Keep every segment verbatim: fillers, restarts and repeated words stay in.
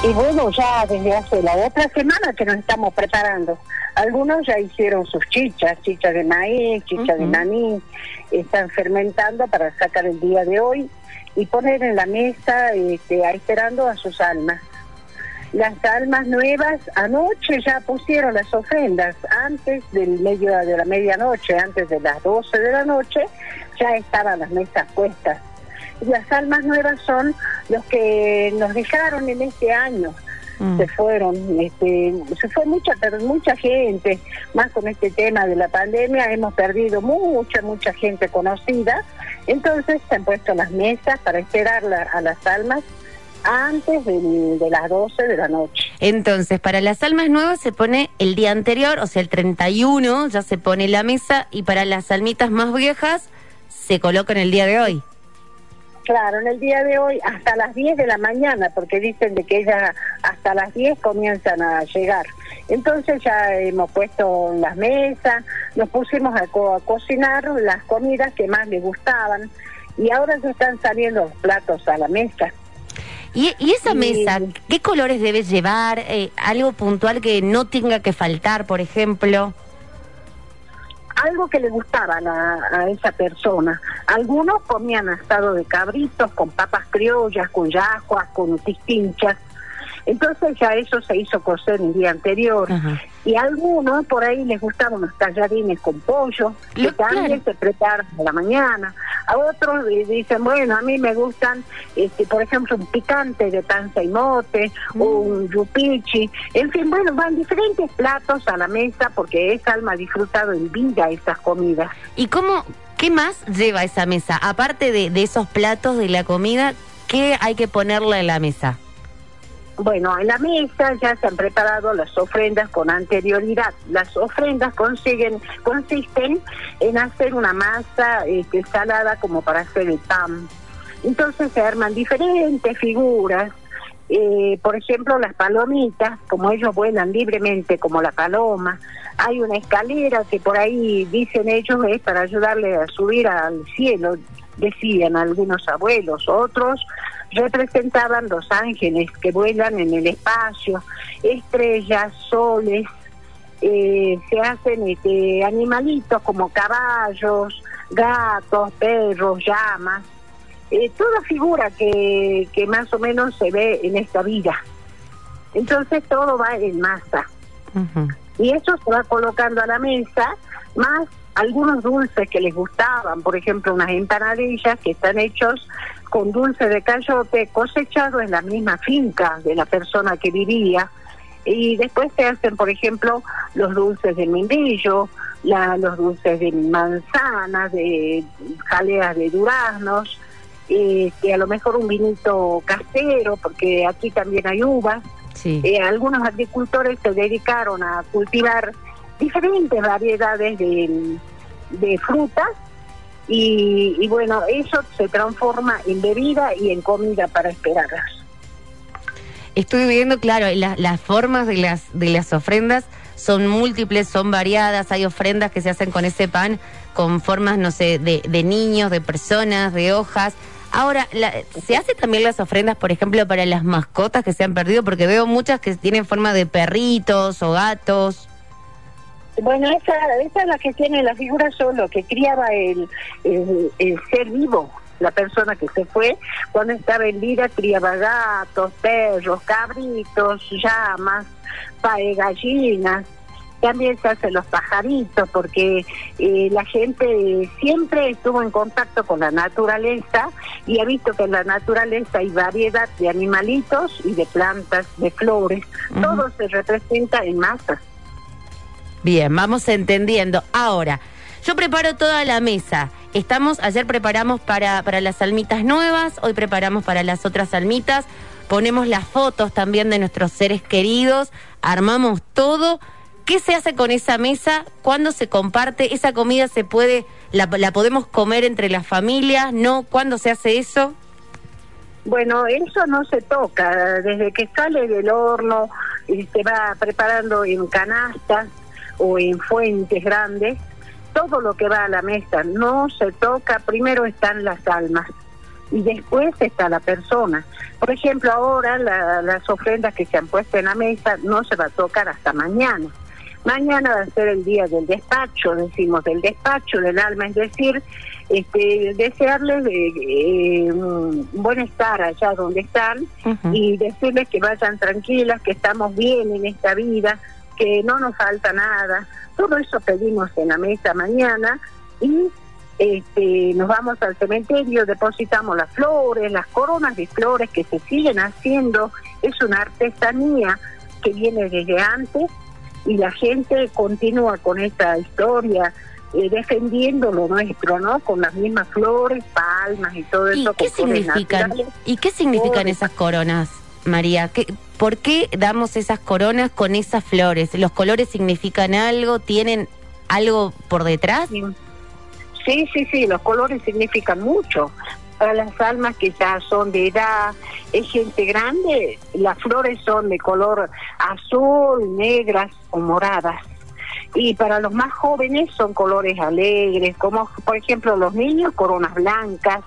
Y bueno, ya desde hace la otra semana que nos estamos preparando. Algunos ya hicieron sus chichas, chichas de maíz, chichas uh-huh. de maní, están fermentando para sacar el día de hoy y poner en la mesa este, esperando a sus almas. Las almas nuevas anoche ya pusieron las ofrendas, antes del medio de la medianoche, antes de las doce de la noche, ya estaban las mesas puestas. Las almas nuevas son los que nos dejaron en este año, mm. se fueron, este, se fue mucha, mucha gente, más con este tema de la pandemia, hemos perdido mucha, mucha gente conocida, entonces se han puesto las mesas para esperar la, a las almas antes de, de las doce de la noche. Entonces, para las almas nuevas se pone el día anterior, o sea, el treinta y uno, ya se pone la mesa, y para las almitas más viejas se coloca en el día de hoy. Claro, en el día de hoy hasta las diez de la mañana, porque dicen de que ellas hasta las diez comienzan a llegar. Entonces ya hemos puesto las mesas, nos pusimos a, co a cocinar las comidas que más les gustaban, y ahora se están saliendo los platos a la mesa. ¿Y, y esa mesa, qué colores debe llevar? Eh, ¿Algo puntual que no tenga que faltar, por ejemplo? Algo que le gustaba a, la, a esa persona. Algunos comían asado de cabritos, con papas criollas, con yajuas, con tistinchas. Entonces ya eso se hizo cocer el día anterior. Ajá. Y a algunos por ahí les gustaban los tallarines con pollo, que Lo, también claro. se preparan a la mañana. A otros dicen, bueno, a mí me gustan, este, por ejemplo, un picante de panza y mote, mm. o un yupichi. En fin, bueno, van diferentes platos a la mesa porque esa alma ha disfrutado en vida esas comidas. ¿Y cómo, qué más lleva esa mesa? Aparte de, de esos platos de la comida, ¿qué hay que ponerle en la mesa? Bueno, en la mesa ya se han preparado las ofrendas con anterioridad. Las ofrendas consiguen, consisten en hacer una masa este, salada como para hacer el pan. Entonces se arman diferentes figuras. Eh, por ejemplo, las palomitas, como ellos vuelan libremente como la paloma. Hay una escalera que por ahí, dicen ellos, es para ayudarle a subir al cielo, decían algunos abuelos. Otros representaban los ángeles que vuelan en el espacio, estrellas, soles, eh, se hacen este, animalitos como caballos, gatos, perros, llamas, eh, toda figura que, que más o menos se ve en esta vida. Entonces todo va en masa. Uh-huh. Y eso se va colocando a la mesa, más algunos dulces que les gustaban, por ejemplo, unas empanadillas que están hechos con dulce de cayote cosechado en la misma finca de la persona que vivía. Y después se hacen, por ejemplo, los dulces de membrillo, la, los dulces de manzanas, de jaleas de duraznos, eh, que a lo mejor un vinito casero, porque aquí también hay uvas. Sí. Eh, algunos agricultores se dedicaron a cultivar diferentes variedades de, de frutas y, y bueno, eso se transforma en bebida y en comida para esperarlas. Estoy viendo, claro, la, las formas de las de las ofrendas son múltiples, son variadas. Hay ofrendas que se hacen con ese pan con formas, no sé, de, de niños, de personas, de hojas. Ahora, la, ¿se hace también las ofrendas, por ejemplo, para las mascotas que se han perdido? Porque veo muchas que tienen forma de perritos o gatos. Bueno, esa, esa es la que tiene la figura solo, que criaba el, el, el ser vivo, la persona que se fue. Cuando estaba en vida criaba gatos, perros, cabritos, llamas, pae, gallinas. También se hacen los pajaritos, porque eh, la gente siempre estuvo en contacto con la naturaleza y ha visto que en la naturaleza hay variedad de animalitos y de plantas, de flores. Uh-huh. Todo se representa en masas. Bien, vamos entendiendo. Ahora, yo preparo toda la mesa. Estamos, ayer preparamos para, para las almitas nuevas, hoy preparamos para las otras almitas, ponemos las fotos también de nuestros seres queridos, armamos todo. ¿Qué se hace con esa mesa? ¿Cuándo se comparte? ¿Esa comida se puede, la, la podemos comer entre las familias? ¿No? ¿Cuándo se hace eso? Bueno, eso no se toca. Desde que sale del horno y se va preparando en canastas o en fuentes grandes, todo lo que va a la mesa no se toca. Primero están las almas. y después está la persona. Por ejemplo, ahora la, las ofrendas que se han puesto en la mesa no se va a tocar hasta mañana. Mañana va a ser el día del despacho, decimos del despacho del alma, es decir, este, desearles eh, eh, un buen estar allá donde están, uh-huh, y decirles que vayan tranquilas, que estamos bien en esta vida, que no nos falta nada. Todo eso pedimos en la mesa mañana y este, nos vamos al cementerio, depositamos las flores, las coronas de flores que se siguen haciendo. Es una artesanía que viene desde antes y la gente continúa con esta historia, eh, defendiendo lo nuestro, ¿no? Con las mismas flores, palmas y todo ¿Y eso. qué significan? ¿Y qué significan flores. Esas coronas, María? ¿Qué, ¿Por qué damos esas coronas con esas flores? ¿Los colores significan algo? ¿Tienen algo por detrás? Sí, sí, sí, sí, los colores significan mucho. Para las almas que ya son de edad, es gente grande, las flores son de color azul, negras o moradas. Y para los más jóvenes son colores alegres, como por ejemplo los niños, coronas blancas.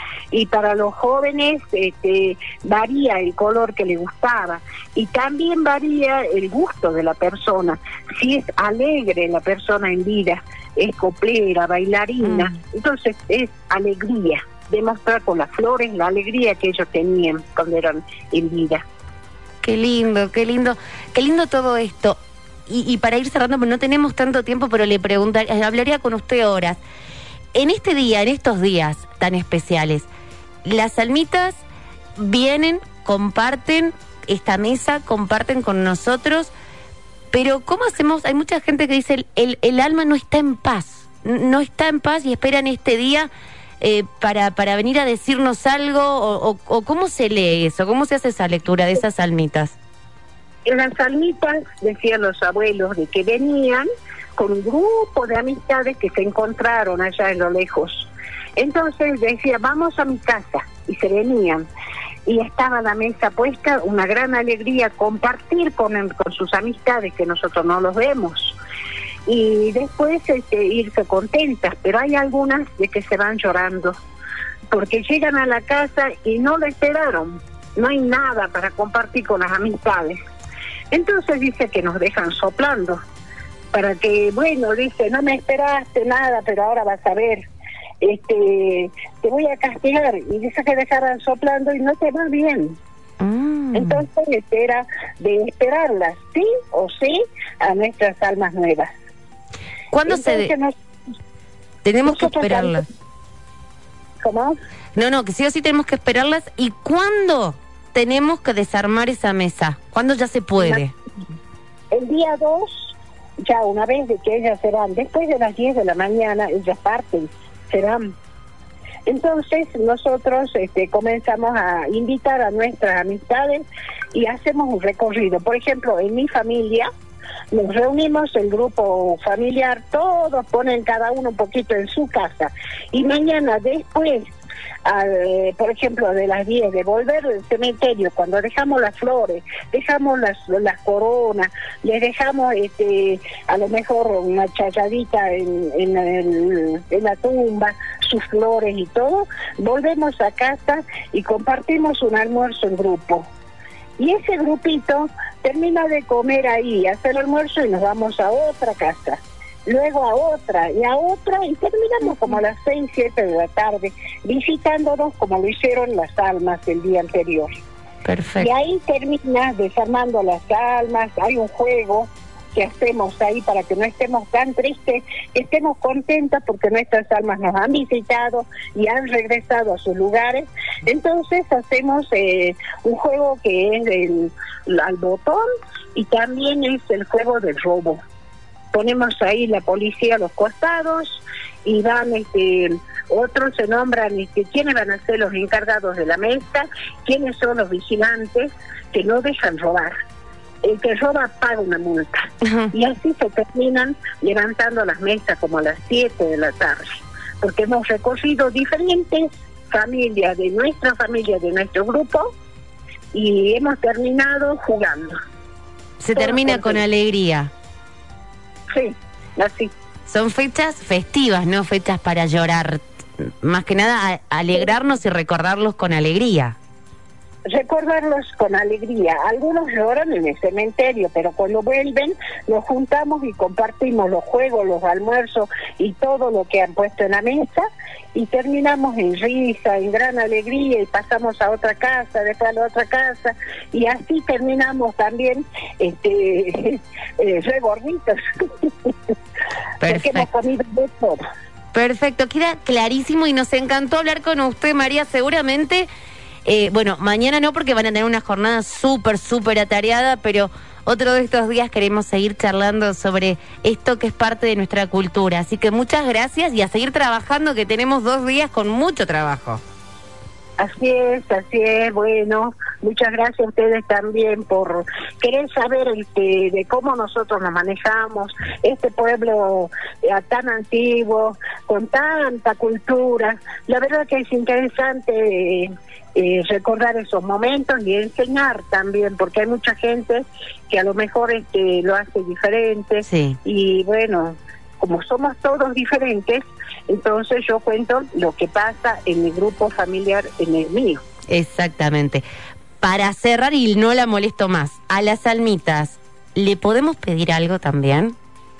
Y para los jóvenes este, varía el color que le gustaba. Y también varía el gusto de la persona. Si es alegre la persona en vida, es coplera, bailarina, mm. entonces es alegría. Demostrar con las flores la alegría que ellos tenían cuando eran en vida. Qué lindo, qué lindo, qué lindo todo esto. Y, y para ir cerrando, no tenemos tanto tiempo, pero le preguntaría, hablaría con usted horas. En este día, en estos días tan especiales, las almitas vienen, comparten esta mesa, comparten con nosotros, pero ¿cómo hacemos? Hay mucha gente que dice, el, el, el alma no está en paz, no está en paz y esperan este día Eh, para, para venir a decirnos algo, o, o, o cómo se lee eso, cómo se hace esa lectura de esas almitas. En las almitas, decían los abuelos, de que venían con un grupo de amistades que se encontraron allá en lo lejos. Entonces decía, vamos a mi casa, y se venían. Y estaba la mesa puesta, una gran alegría compartir con, con sus amistades, que nosotros no los vemos. Y después este, irse contentas, pero hay algunas de que se van llorando, porque llegan a la casa y no lo esperaron, no hay nada para compartir con las amistades. Entonces dice que nos dejan soplando, para que, bueno, dice, no me esperaste nada, pero ahora vas a ver, este, te voy a castigar, y dice que dejaran soplando y no te va bien. Mm. Entonces espera de esperarlas, sí o sí, a nuestras almas nuevas. ¿Cuándo se de... nos... tenemos que esperarlas? ¿Cómo? No, no, que sí o sí tenemos que esperarlas. ¿Y cuándo tenemos que desarmar esa mesa? ¿Cuándo ya se puede? El día dos, ya una vez de que ellas se van, después de las diez de la mañana, ellas parten, se van. Entonces nosotros este, comenzamos a invitar a nuestras amistades y hacemos un recorrido. Por ejemplo, en mi familia, nos reunimos, el grupo familiar, todos ponen cada uno un poquito en su casa. Y mañana después, al, por ejemplo, de las diez, de volver del cementerio, cuando dejamos las flores, dejamos las, las coronas, les dejamos este, a lo mejor una chayadita en, en, el, en la tumba, sus flores y todo, volvemos a casa y compartimos un almuerzo en grupo. Y ese grupito termina de comer ahí, hace el almuerzo y nos vamos a otra casa, luego a otra y a otra, y terminamos como a las seis, siete de la tarde, visitándonos como lo hicieron las almas el día anterior. Perfecto. Y ahí termina desarmando las almas, hay un juego que hacemos ahí para que no estemos tan tristes, que estemos contentas porque nuestras almas nos han visitado y han regresado a sus lugares. Entonces hacemos eh, un juego que es el, al botón, y también es el juego del robo. Ponemos ahí la policía a los costados y van, este, otros se nombran este, quiénes van a ser los encargados de la mesa, quiénes son los vigilantes que no dejan robar. El que roba paga una multa. Uh-huh. Y así se terminan levantando las mesas como a las siete de la tarde, porque hemos recorrido diferentes familias de nuestra familia, de nuestro grupo, y hemos terminado jugando. Se Todo termina con alegría. Sí, así. Son fechas festivas, no fechas para llorar más que nada a, alegrarnos y recordarlos con alegría. Recordarlos con alegría. Algunos lloran en el cementerio, pero cuando vuelven nos juntamos y compartimos los juegos, los almuerzos y todo lo que han puesto en la mesa, y terminamos en risa, en gran alegría, y pasamos a otra casa, después a la otra casa, y así terminamos también este eh, re gorditos. Porque hemos comido de todo. Perfecto, queda clarísimo y nos encantó hablar con usted, María. Seguramente Eh, bueno, mañana no, porque van a tener una jornada súper, súper atareada, pero otro de estos días queremos seguir charlando sobre esto que es parte de nuestra cultura. Así que muchas gracias y a seguir trabajando, que tenemos dos días con mucho trabajo. Así es, así es. Bueno, muchas gracias a ustedes también por querer saber este, de cómo nosotros nos manejamos, este pueblo eh, tan antiguo, con tanta cultura. La verdad que es interesante eh, eh, recordar esos momentos y enseñar también, porque hay mucha gente que a lo mejor este, lo hace diferente. Sí. Y bueno, como somos todos diferentes, entonces yo cuento lo que pasa en mi grupo familiar, en el mío. Exactamente. Para cerrar y no la molesto más, a las almitas, ¿le podemos pedir algo también?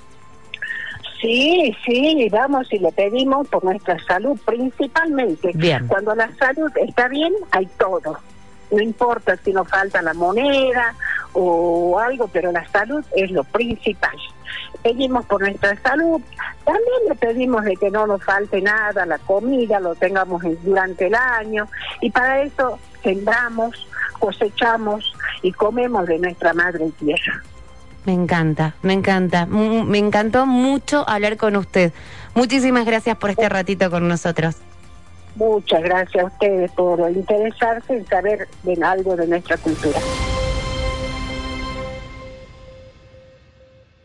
Sí, sí, vamos y le pedimos por nuestra salud principalmente. Bien. Cuando la salud está bien, hay todo. No importa si nos falta la moneda o algo, pero la salud es lo principal. Pedimos por nuestra salud, también le pedimos de que no nos falte nada, la comida, lo tengamos en, durante el año, y para eso sembramos, cosechamos y comemos de nuestra madre tierra. Me encanta, me encanta, M- me encantó mucho hablar con usted. Muchísimas gracias por este ratito con nosotros. Muchas gracias a ustedes por interesarse en saber de algo de nuestra cultura.